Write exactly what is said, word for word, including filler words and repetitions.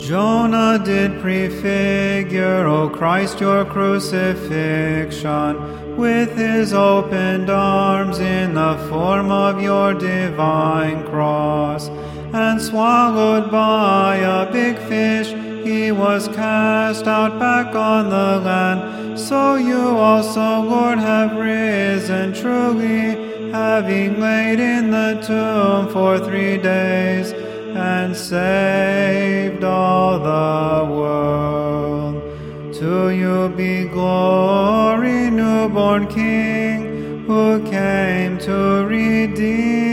Jonah did prefigure, O Christ, your crucifixion, with his opened arms in the form of your divine cross, and swallowed by a big fish, he was cast out back on the land. So you also, Lord, have risen truly, having laid in the tomb for three days, and saved all the world. To you be glory, newborn King, who came to redeem